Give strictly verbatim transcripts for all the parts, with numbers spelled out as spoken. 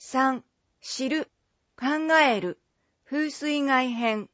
さん、知る、考える、風水害編。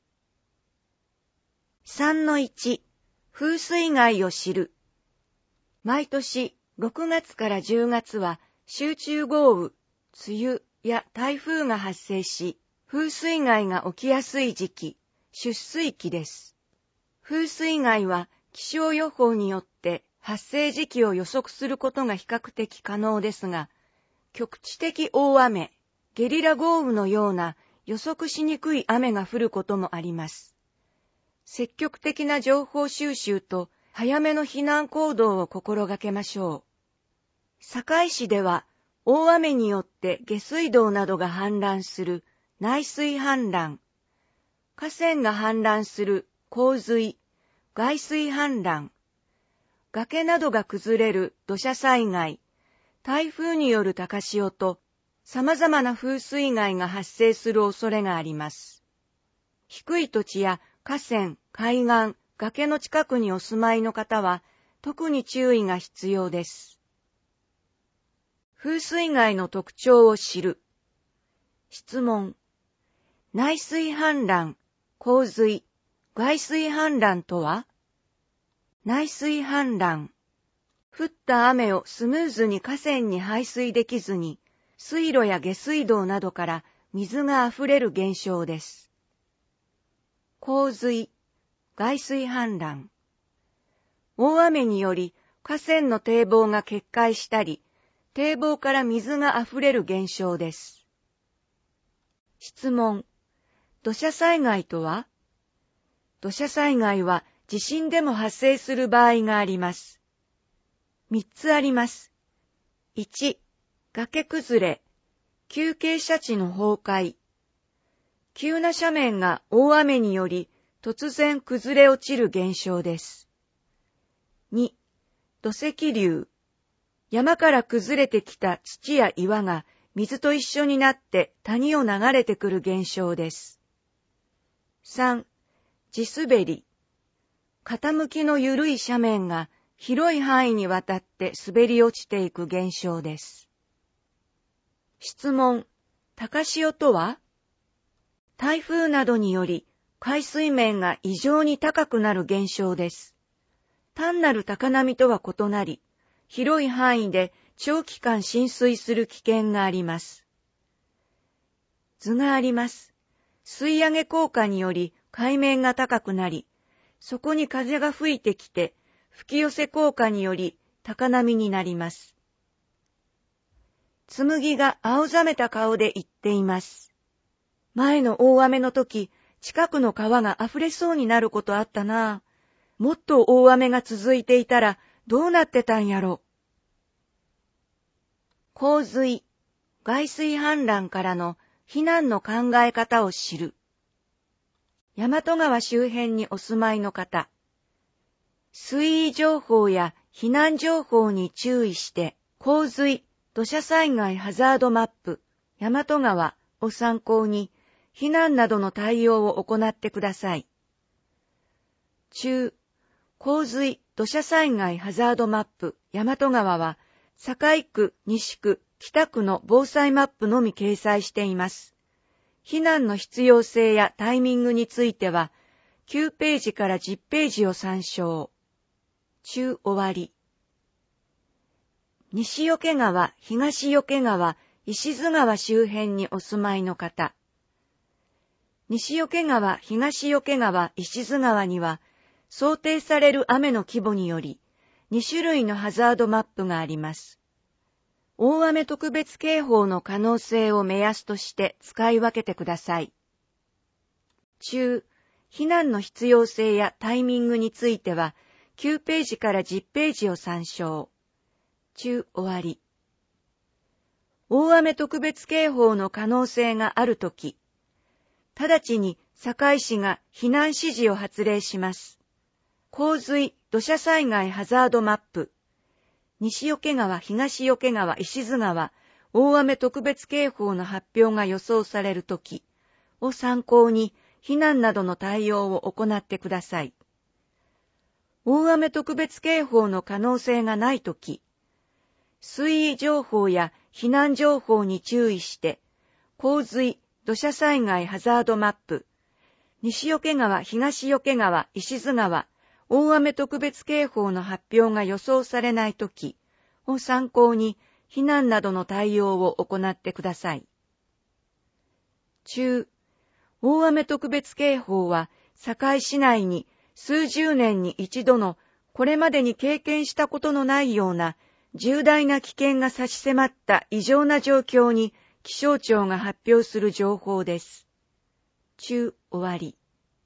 さんのいち、風水害を知る。毎年ろくがつからじゅうがつは集中豪雨、梅雨や台風が発生し、風水害が起きやすい時期、出水期です。風水害は気象予報によって発生時期を予測することが比較的可能ですが、局地的大雨、ゲリラ豪雨のような予測しにくい雨が降ることもあります。積極的な情報収集と早めの避難行動を心がけましょう。堺市では大雨によって下水道などが氾濫する内水氾濫、河川が氾濫する洪水、外水氾濫、崖などが崩れる土砂災害、台風による高潮と様々な風水害が発生する恐れがあります。低い土地や河川、海岸、崖の近くにお住まいの方は特に注意が必要です。風水害の特徴を知る。質問。内水氾濫、洪水、外水氾濫とは？内水氾濫。降った雨をスムーズに河川に排水できずに、水路や下水道などから水があふれる現象です。洪水、外水氾濫。大雨により河川の堤防が決壊したり、堤防から水があふれる現象です。質問。土砂災害とは？土砂災害は地震でも発生する場合があります。みっつあります。いち、崖崩れ、急傾斜地の崩壊。急な斜面が大雨により突然崩れ落ちる現象です。に、土石流。山から崩れてきた土や岩が水と一緒になって谷を流れてくる現象です。さん、地滑り。傾きの緩い斜面が広い範囲にわたって滑り落ちていく現象です。質問。高潮とは？台風などにより海水面が異常に高くなる現象です。単なる高波とは異なり、広い範囲で長期間浸水する危険があります。図があります。吸い上げ効果により海面が高くなり、そこに風が吹いてきて、吹き寄せ効果により高波になります。つむぎが青ざめた顔で言っています。前の大雨の時、近くの川が溢れそうになることあったな。もっと大雨が続いていたらどうなってたんやろ。洪水、外水氾濫からの避難の考え方を知る。大和川周辺にお住まいの方。水位情報や避難情報に注意して、洪水、土砂災害ハザードマップ、大和川を参考に、避難などの対応を行ってください。中、洪水、土砂災害ハザードマップ、大和川は、堺区、西区、北区の防災マップのみ掲載しています。避難の必要性やタイミングについては、きゅうページからじゅっページを参照。中終わり。西桶川、東桶川、石津川周辺にお住まいの方。西桶川、東桶川、石津川には、想定される雨の規模により、に種類のハザードマップがあります。大雨特別警報の可能性を目安として使い分けてください。中、避難の必要性やタイミングについては、きゅうページからじゅっページを参照。中終わり。大雨特別警報の可能性があるとき、直ちに堺市が避難指示を発令します。洪水、土砂災害ハザードマップ、西桶川、東桶川、石津川、大雨特別警報の発表が予想されるときを参考に避難などの対応を行ってください。大雨特別警報の可能性がないとき、水位情報や避難情報に注意して、洪水、土砂災害ハザードマップ、西桶川、東桶川、石津川、大雨特別警報の発表が予想されないときを参考に避難などの対応を行ってください。中、大雨特別警報は堺市内に数十年に一度のこれまでに経験したことのないような重大な危険が差し迫った異常な状況に気象庁が発表する情報です。中、終わり。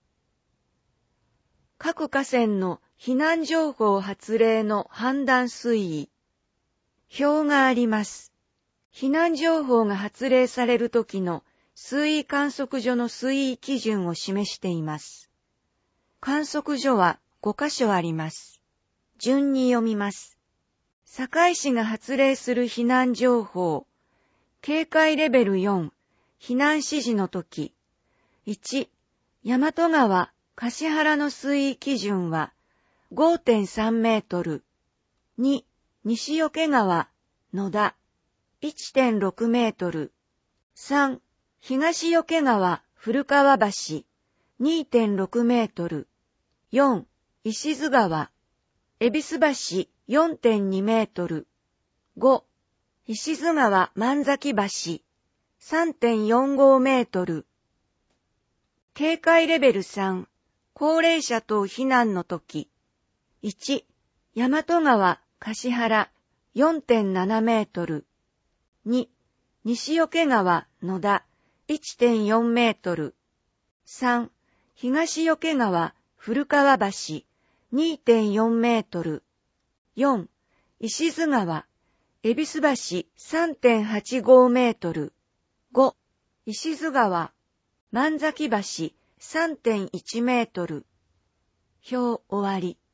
各河川の避難情報発令の判断水位。表があります。避難情報が発令されるときの水位観測所の水位基準を示しています。観測所はごカ所あります。順に読みます。堺市が発令する避難情報。警戒レベルよん、避難指示のとき。いち、大和川、橿原の水位基準は ごてんさん メートル。に、西桶川、野田、いってんろく メートル。さん、東桶川、古川橋、にてんろく メートル。よん、石津川、恵比寿橋、よんてんに メートル。ご、石津川万崎橋、さんてんよんご メートル。警戒レベルさん、高齢者等避難のとき。いち、大和川、橿原、よんてんなな メートル。に、西桶川、野田、いってんよん メートル。さん、東桶川、古川橋、にてんよん メートル。よん、石津川、恵比寿橋 さんてんはちご メートル。ご、石津川、万崎橋 さんてんいち メートル。表終わり。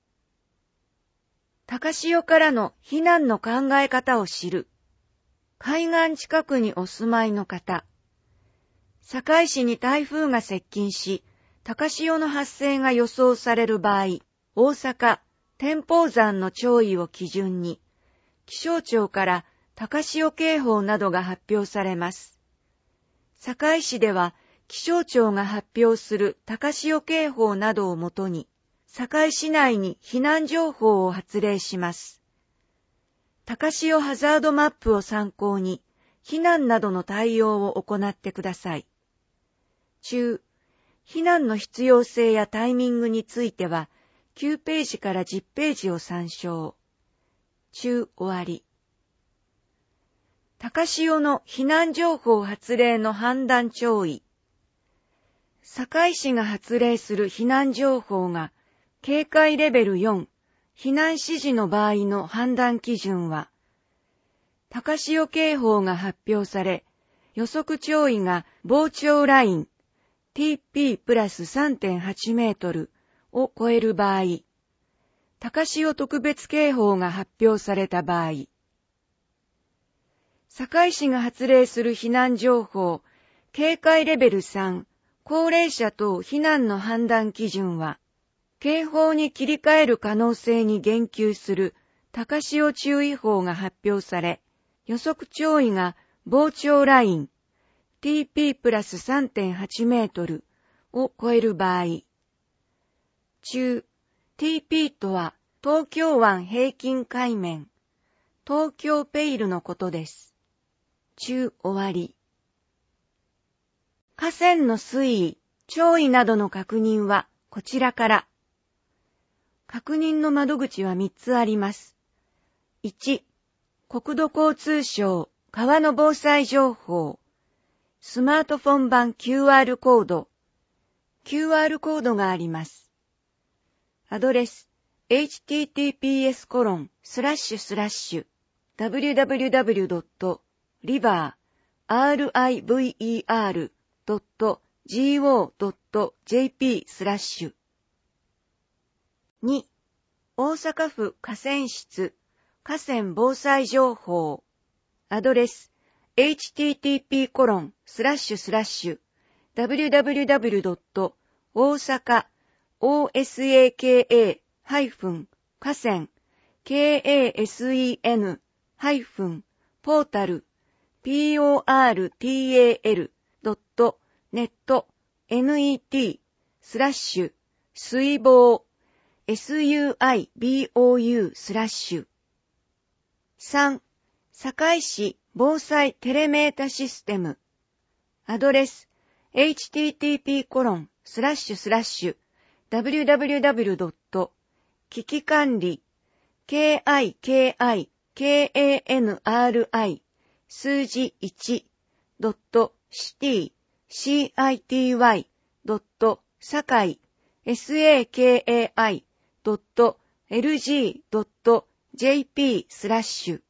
高潮からの避難の考え方を知る。海岸近くにお住まいの方。堺市に台風が接近し、高潮の発生が予想される場合、大阪、天保山の潮位を基準に、気象庁から高潮警報などが発表されます。堺市では、気象庁が発表する高潮警報などをもとに、堺市内に避難情報を発令します。高潮ハザードマップを参考に、避難などの対応を行ってください。中、避難の必要性やタイミングについては、きゅうページからじゅっページを参照。中、終わり。高潮の避難情報発令の判断潮位。堺市が発令する避難情報が、警戒レベルよん、避難指示の場合の判断基準は、高潮警報が発表され、予測潮位が防潮ライン ティーピー プラス さんてんはち メートルを超える場合、高潮特別警報が発表された場合、堺市が発令する避難情報、警戒レベルさん、高齢者等避難の判断基準は、警報に切り替える可能性に言及する高潮注意報が発表され、予測潮位が防潮ライン ティーピー プラス さんてんはち メートルを超える場合、中、ティーピー とは東京湾平均海面、東京ペイルのことです。中、終わり。河川の水位、潮位などの確認はこちらから。確認の窓口はみっつあります。いち、国土交通省川の防災情報。スマートフォン版 キューアール コード。キューアール コードがあります。アドレス、エイチティーティーピーエスコロンスラッシュスラッシュダブリューダブリューダブリュードットリバードットジーオードットジェーピー スラッシュ。に、大阪府河川室河川防災情報。アドレス、エイチティーティーピーコロンスラッシュスラッシュダブリューダブリューダブリュードット大阪 オーエスエーケーエー ハイフン河川 ケーエーエスイーエヌ ハイフンポータル、ピーオーアールティーエーエルドットネットネットスラッシュ水防 スユーアイボウ スラッシュ。さん. 堺市防災テレメータシステム。アドレス エイチティーティーピーコロンスラッシュスラッシュダブリューダブリューダブリュードット危機管理 ケーアイケーアイケーエーエヌアールアイ 数字いちドットシティ シーアイティーワイ ドット堺 サカイ ドットエルジー ドットジェーピー スラッシュ。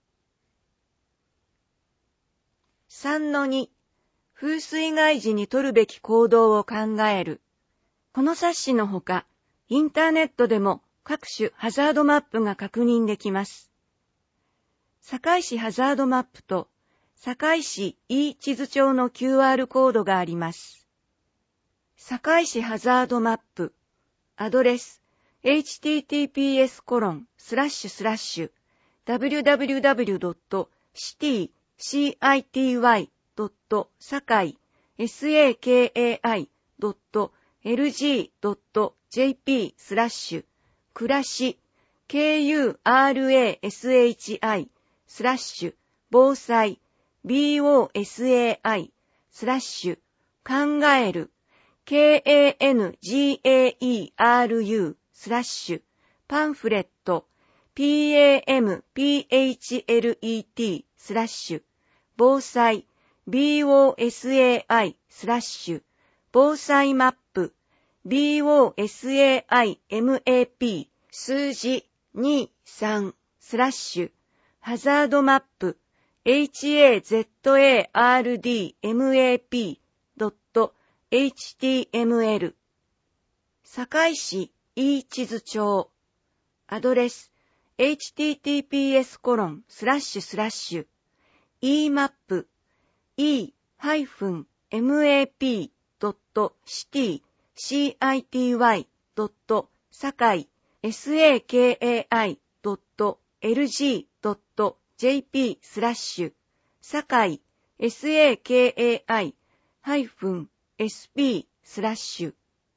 さんのに 風水害時に取るべき行動を考える。この冊子のほか、インターネットでも各種ハザードマップが確認できます。堺市ハザードマップと堺市 E 地図帳の キューアール コードがあります。堺市ハザードマップ、アドレス エイチティーティーピーエスコロンスラッシュスラッシュダブリューダブリューダブリュードットシティ シーアイティーワイ ドット堺 サカイ ドットエルジー ドットジェーピー スラッシュ暮らし ケーユーアールエーエスエイチアイ スラッシュ防災 ボサイ スラッシュ考える ケーエーエヌジーエーイーアールユー スラッシュパンフレット ピーエーエムピーエイチエルイーティー スラッシュ防災 ボサイ スラッシュ防災マップ ボサイマップ 数字にさんスラッシュハザードマップ ハザードマップ ドット エイチティーエムエル 堺市 E 地図帳アドレス エイチティーティーピーエスコロンスラッシュスラッシュ イーマップ イーマップ ドットシティ シーアイティーワイ ドット堺 サカイ ドットエルジー ドットジェーピー スラッシュ堺 サカイ ハイフン エスピー スラッシュ。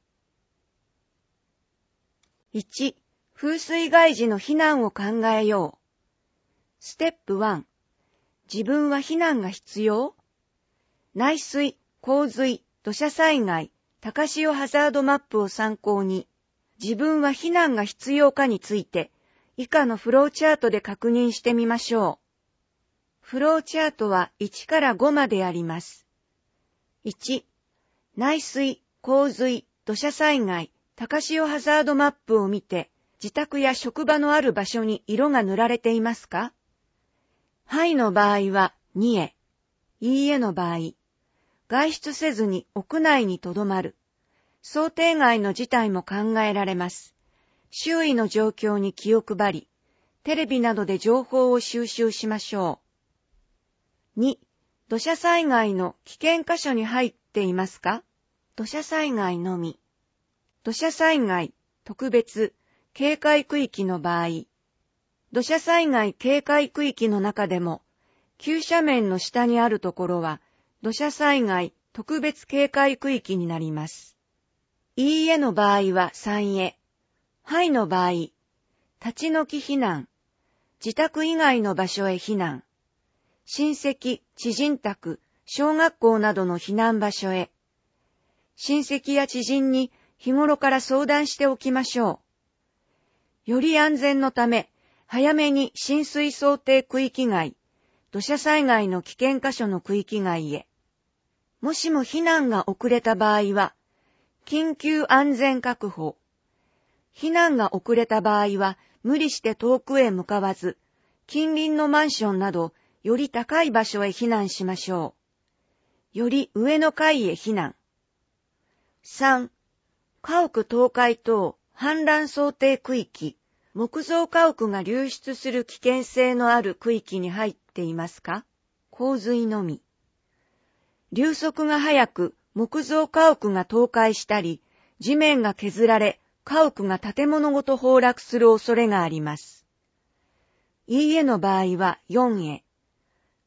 いち. 風水害時の避難を考えよう。ステップいち. 自分は避難が必要？内水、洪水、土砂災害、高潮ハザードマップを参考に、自分は避難が必要かについて、以下のフローチャートで確認してみましょう。フローチャートはいちからごまであります。いち. 内水、洪水、土砂災害、高潮ハザードマップを見て、自宅や職場のある場所に色が塗られていますか？はいの場合はにへ、いいえの場合、外出せずに屋内にとどまる。想定外の事態も考えられます。周囲の状況に気を配り、テレビなどで情報を収集しましょう。に. 土砂災害の危険箇所に入っていますか？土砂災害のみ。土砂災害特別警戒区域の場合、土砂災害警戒区域の中でも、急斜面の下にあるところは、土砂災害特別警戒区域になります。いいえの場合はさんへ、はいの場合、立ち退き避難、自宅以外の場所へ避難、親戚、知人宅、小学校などの避難場所へ、親戚や知人に日頃から相談しておきましょう。より安全のため、早めに浸水想定区域外、土砂災害の危険箇所の区域外へ。もしも避難が遅れた場合は、緊急安全確保。避難が遅れた場合は、無理して遠くへ向かわず、近隣のマンションなど、より高い場所へ避難しましょう。より上の階へ避難。さん. 家屋倒壊等氾濫想定区域、木造家屋が流出する危険性のある区域に入っていますか？洪水のみ。流速が速く木造家屋が倒壊したり、地面が削られ、家屋が建物ごと崩落する恐れがあります。いいえの場合はよんへ。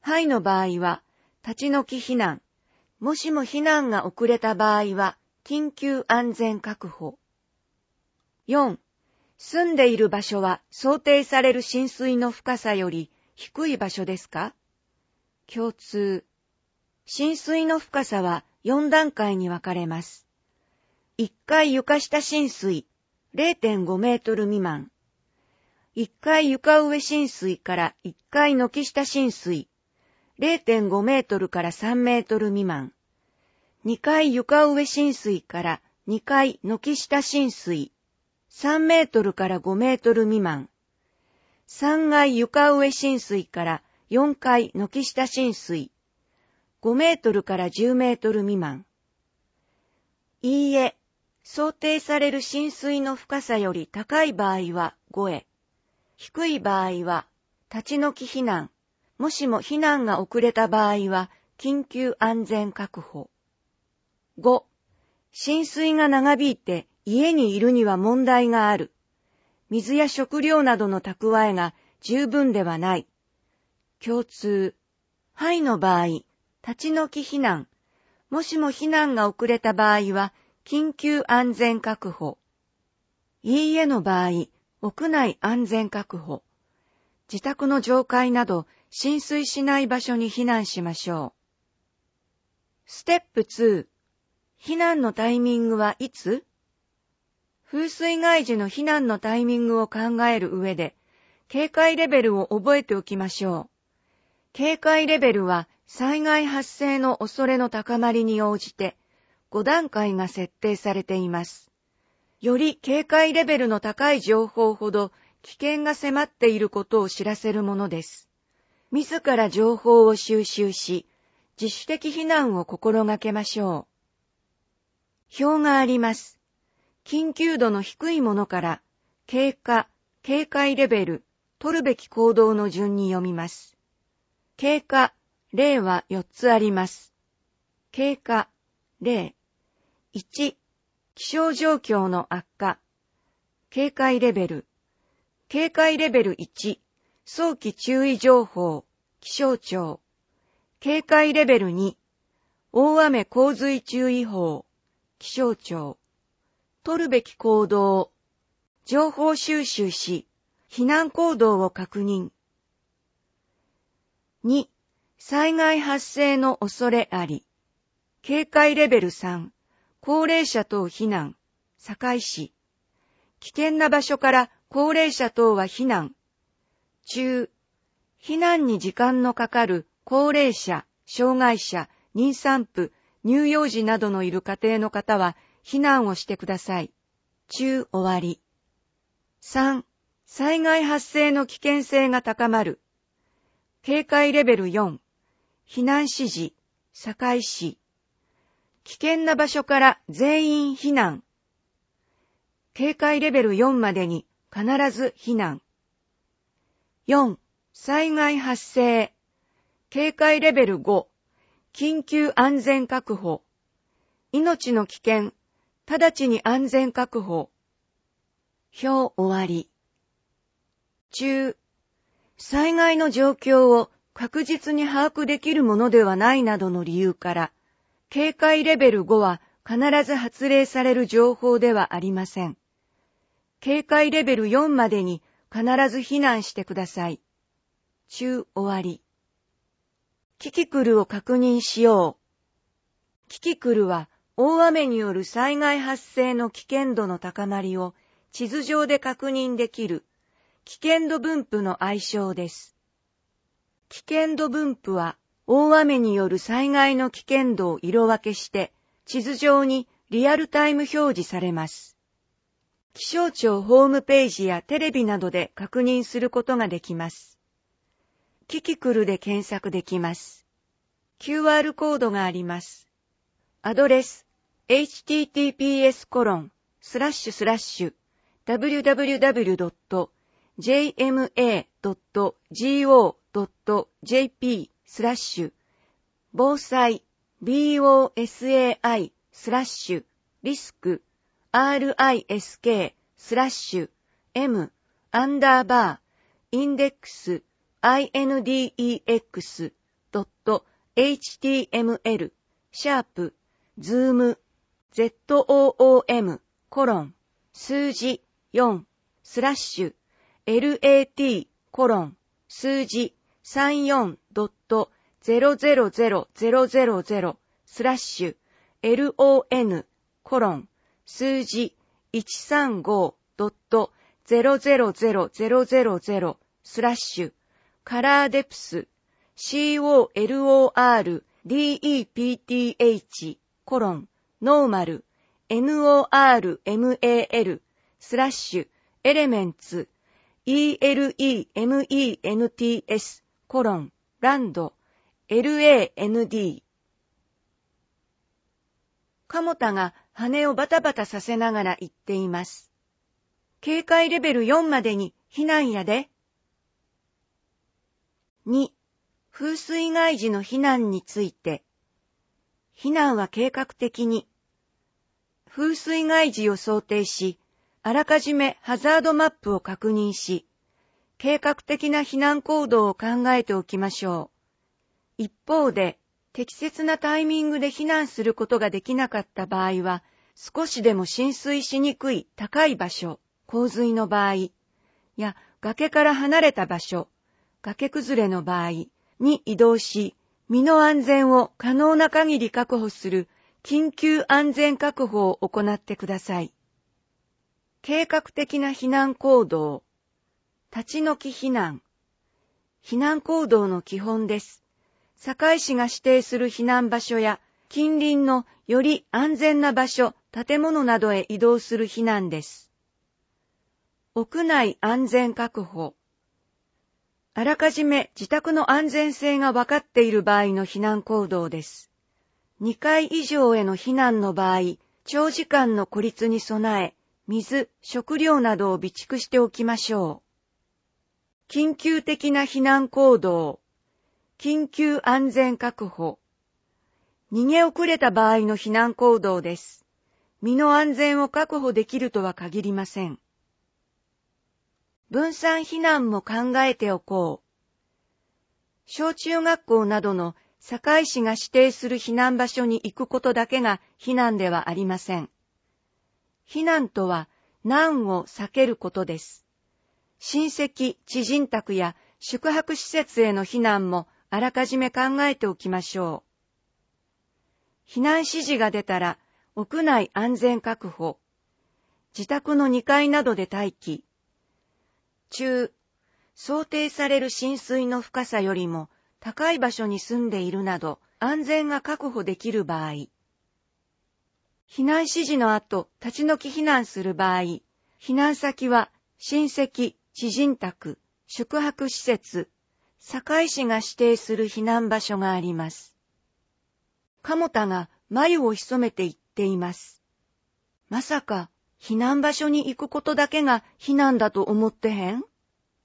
はいの場合は、立ち退き避難。もしも避難が遅れた場合は、緊急安全確保。よん、住んでいる場所は想定される浸水の深さより低い場所ですか？共通。浸水の深さはよん段階に分かれます。いっかい床下浸水 れいてんご メートル未満。いっかい床上浸水からいっかい軒下浸水 れいてんご メートルからさんメートル未満。にかい床上浸水からにかい軒下浸水さんメートルからごメートル未満。さんがい床上浸水からよんかい軒下浸水ごメートルからじゅうメートル未満。いいえ、想定される浸水の深さより高い場合はごへ。低い場合は立ち退き避難。もしも避難が遅れた場合は緊急安全確保。ご、浸水が長引いて家にいるには問題がある。水や食料などの蓄えが十分ではない。共通。はいの場合、立ち退き避難。もしも避難が遅れた場合は緊急安全確保。いいえの場合、屋内安全確保。自宅の上階など浸水しない場所に避難しましょう。ステップに、避難のタイミングはいつ？風水害時の避難のタイミングを考える上で、警戒レベルを覚えておきましょう。警戒レベルは災害発生の恐れの高まりに応じてご段階が設定されています。より警戒レベルの高い情報ほど危険が迫っていることを知らせるものです。自ら情報を収集し、自主的避難を心がけましょう。表があります。緊急度の低いものから、経過、警戒レベル、取るべき行動の順に読みます。経過、例はよっつあります。経過、例。いち、気象状況の悪化。警戒レベル。警戒レベルいち、早期注意情報、気象庁。警戒レベルに、大雨洪水注意報、気象庁。取るべき行動。情報収集し、避難行動を確認。に、災害発生の恐れあり。警戒レベルさん、高齢者等避難、堺市。危険な場所から高齢者等は避難。中、避難に時間のかかる高齢者、障害者、妊産婦、乳幼児などのいる家庭の方は避難をしてください。中終わり。さん、災害発生の危険性が高まる。警戒レベルよん、避難指示、堺市。危険な場所から全員避難。警戒レベルよんまでに必ず避難。よん、災害発生。警戒レベルご、緊急安全確保。命の危険、直ちに安全確保。表終わり。中、災害の状況を確実に把握できるものではないなどの理由から、警戒レベルごは必ず発令される情報ではありません。警戒レベルよんまでに必ず避難してください。中終わり。キキクルを確認しよう。キキクルは大雨による災害発生の危険度の高まりを地図上で確認できる危険度分布の愛称です。危険度分布は大雨による災害の危険度を色分けして地図上にリアルタイム表示されます。気象庁ホームページやテレビなどで確認することができます。キキクルで検索できます。キューアール コードがあります。アドレス エイチティーティーピーエスコロンスラッシュスラッシュダブリューダブリューダブリュードットジェイエムエードットジーオードットジェーピースラッシュ防災 ビーオーエスエーアイ スラッシュリスク アールアイエスケー スラッシュ M アンダーバーインデックス アイエヌディーイーエックスドットエイチティーエムエル シャープズーム zoom コロン数字よんスラッシュ lat コロン数字さんじゅうよんドットゼロゼロゼロゼロゼロゼロスラッシュ lon コロン数字いちさんごドットゼロゼロゼロゼロゼロゼロスラッシュカラーデプス colordepth コロンノーマル normal スラッシュエレメンツ elements コロンランド land 鴨田が羽をバタバタさせながら言っています。警戒レベルよんまでに避難やで。に、風水害時の避難について。避難は計画的に。風水害時を想定し、あらかじめハザードマップを確認し、計画的な避難行動を考えておきましょう。一方で、適切なタイミングで避難することができなかった場合は、少しでも浸水しにくい高い場所、洪水の場合、や崖から離れた場所、崖崩れの場合に移動し、身の安全を可能な限り確保する緊急安全確保を行ってください。計画的な避難行動、立ち退き避難。避難行動の基本です。堺市が指定する避難場所や近隣のより安全な場所、建物などへ移動する避難です。屋内安全確保。あらかじめ自宅の安全性が分かっている場合の避難行動です。にかい以上への避難の場合、長時間の孤立に備え、水、食料などを備蓄しておきましょう。緊急的な避難行動。緊急安全確保。逃げ遅れた場合の避難行動です。身の安全を確保できるとは限りません。分散避難も考えておこう。小中学校などの堺市が指定する避難場所に行くことだけが避難ではありません。避難とは難を避けることです。親戚、知人宅や宿泊施設への避難もあらかじめ考えておきましょう。避難指示が出たら、屋内安全確保。自宅のにかいなどで待機。中、想定される浸水の深さよりも高い場所に住んでいるなど、安全が確保できる場合。避難指示の後、立ち退き避難する場合、避難先は親戚、知人宅、宿泊施設、堺市が指定する避難場所があります。鴨田が眉を潜めて言っています。まさか、避難場所に行くことだけが避難だと思ってへん？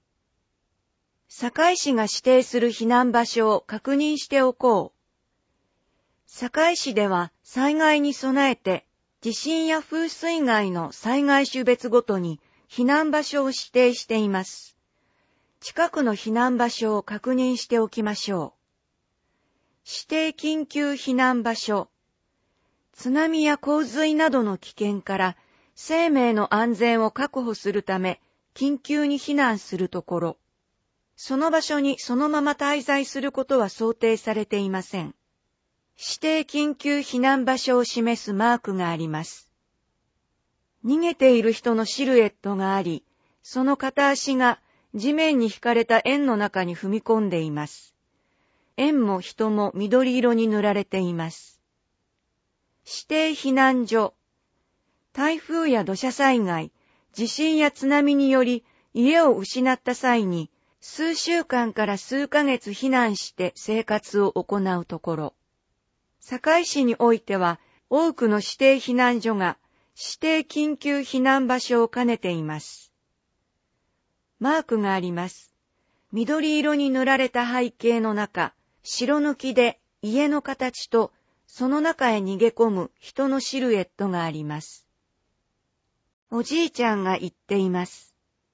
堺市が指定する避難場所を確認しておこう。堺市では災害に備えて、地震や風水害の災害種別ごとに避難場所を指定しています。近くの避難場所を確認しておきましょう。指定緊急避難場所。津波や洪水などの危険から生命の安全を確保するため緊急に避難するところ、その場所にそのまま滞在することは想定されていません。指定緊急避難場所を示すマークがあります。逃げている人のシルエットがあり、その片足が地面に引かれた円の中に踏み込んでいます。円も人も緑色に塗られています。指定避難所。台風や土砂災害、地震や津波により家を失った際に数週間から数ヶ月避難して生活を行うところ。堺市においては多くの指定避難所が指定緊急避難場所を兼ねています。マークがあります。緑色に塗られた背景の中、白抜きで家の形とその中へ逃げ込む人のシルエットがあります。おじいちゃんが言っています。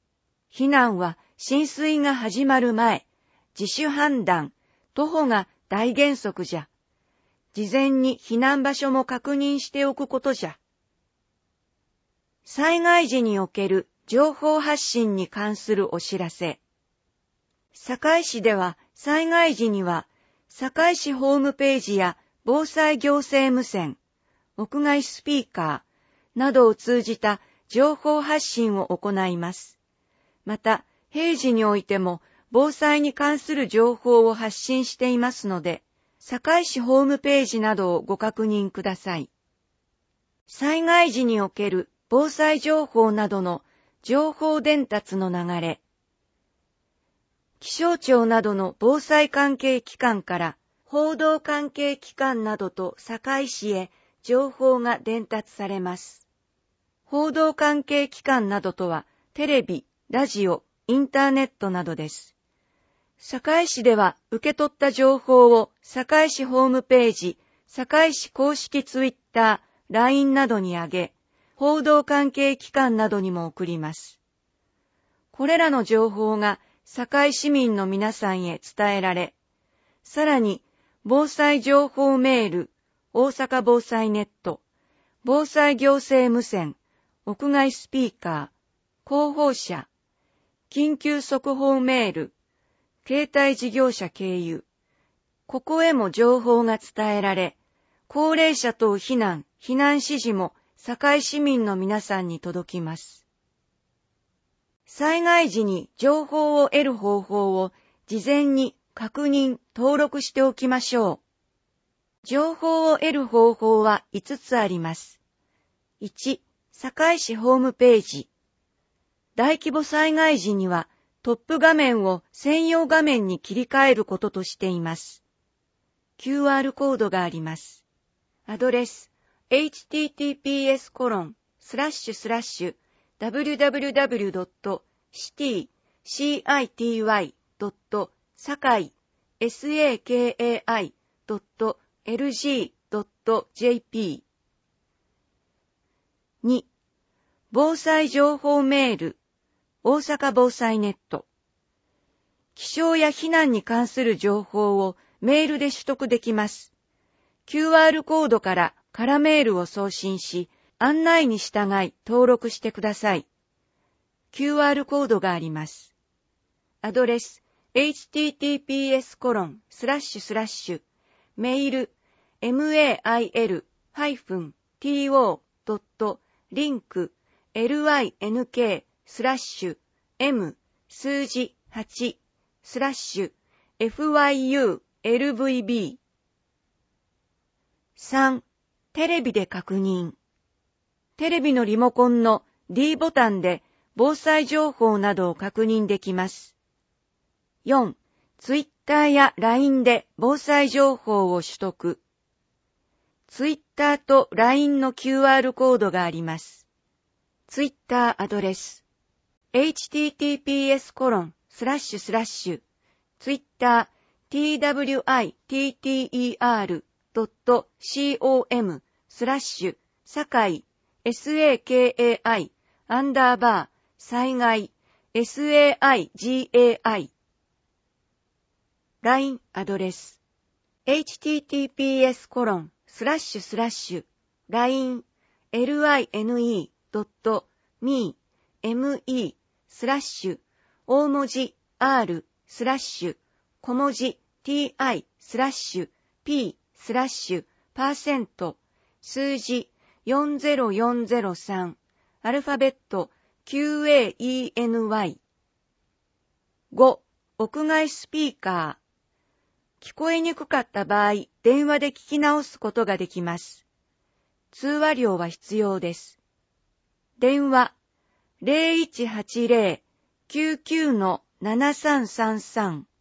避難は浸水が始まる前、自主判断、徒歩が大原則じゃ。事前に避難場所も確認しておくことじゃ。災害時における情報発信に関するお知らせ。堺市では災害時には、堺市ホームページや防災行政無線、屋外スピーカーなどを通じた情報発信を行います。また、平時においても防災に関する情報を発信していますので、堺市ホームページなどをご確認ください。災害時における防災情報などの情報伝達の流れ。気象庁などの防災関係機関から報道関係機関などと堺市へ情報が伝達されます。報道関係機関などとはテレビ、ラジオ、インターネットなどです。堺市では受け取った情報を堺市ホームページ、堺市公式ツイッター、ライン などに上げ、報道関係機関などにも送ります。これらの情報が堺市民の皆さんへ伝えられ、さらに防災情報メール、大阪防災ネット、防災行政無線、屋外スピーカー、広報車、緊急速報メール、携帯事業者経由、ここへも情報が伝えられ、高齢者等避難、避難指示も堺市民の皆さんに届きます。災害時に情報を得る方法を事前に確認、登録しておきましょう。情報を得る方法はいつつあります。いち、堺市ホームページ。大規模災害時にはトップ画面を専用画面に切り替えることとしています。キューアール コードがあります。アドレス エイチティーティーピーエスコロンスラッシュスラッシュダブリューダブリューダブリュードットシティシーアイティーワイドットサカイエスエーケーエーアイドットエルジードットジェーピー に、防災情報メール、大阪防災ネット。気象や避難に関する情報をメールで取得できます。キューアール コードから空メールを送信し、案内に従い登録してください。キューアール コードがあります。アドレス エイチティーティーピーエスコロンスラッシュスラッシュメール メール ハイフン トー ドット リンク ラインク スラッシュ m 数字はちスラッシュ ファイユーエルブイビー さん、テレビで確認。テレビのリモコンの D ボタンで防災情報などを確認できます。よん、ツイッターや ライン で防災情報を取得。ツイッターと ライン の キューアール コードがあります。ツイッターアドレス エイチティーティーピーエスコロンスラッシュスラッシュツイッター トゥイッター ドット コム スラッシュサカイ サカイ アンダーバー災害 サイガイ ライン アドレス エイチティーティーピーエスコロンスラッシュスラッシュライン ライン ドット ミー スラッシュ大文字 R スラッシュ小文字 ti スラッシュ p スラッシュパーセント数字よんゼロよんゼロさんアルファベット キューエーイーエヌワイ ご. 屋外スピーカー聞こえにくかった場合、電話で聞き直すことができます。通話料は必要です。電話 ゼロいちはちゼロ きゅうきゅう ななさんさんさん